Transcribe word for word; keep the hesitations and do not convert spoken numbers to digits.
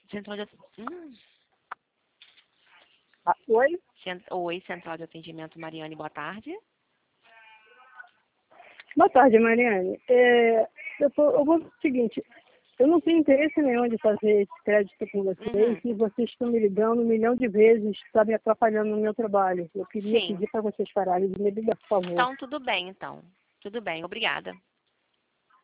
Central de... Hum. Ah, oi? Cent... Oi, Central de Atendimento, Mariane, boa tarde. Boa tarde, Mariane. É, eu, tô, eu vou o seguinte, eu não tenho interesse nenhum de fazer esse crédito com vocês Uhum. e vocês estão me ligando um milhão de vezes, está me atrapalhando no meu trabalho. Eu queria Sim. pedir para vocês pararem de me ligar, por favor. Então, tudo bem, então. Tudo bem, obrigada.